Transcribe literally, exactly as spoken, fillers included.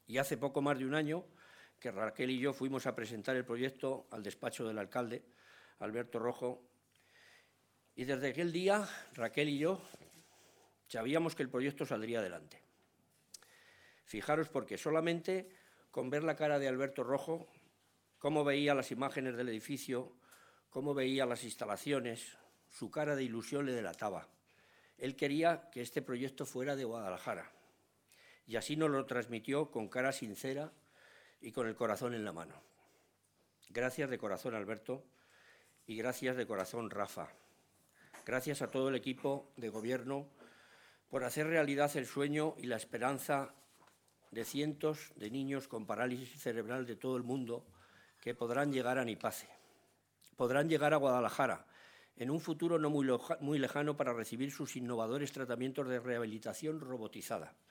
Y hace poco más de un año que Raquel y yo fuimos a presentar el proyecto al despacho del alcalde, Alberto Rojo, y desde aquel día Raquel y yo sabíamos que el proyecto saldría adelante. Fijaros, porque solamente con ver la cara de Alberto Rojo, cómo veía las imágenes del edificio, cómo veía las instalaciones, su cara de ilusión le delataba. Él quería que este proyecto fuera de Guadalajara, y así nos lo transmitió con cara sincera y con el corazón en la mano. Gracias de corazón, Alberto, y gracias de corazón, Rafa. Gracias a todo el equipo de Gobierno por hacer realidad el sueño y la esperanza de cientos de niños con parálisis cerebral de todo el mundo que podrán llegar a Nipace. Podrán llegar a Guadalajara en un futuro no muy lejano para recibir sus innovadores tratamientos de rehabilitación robotizada.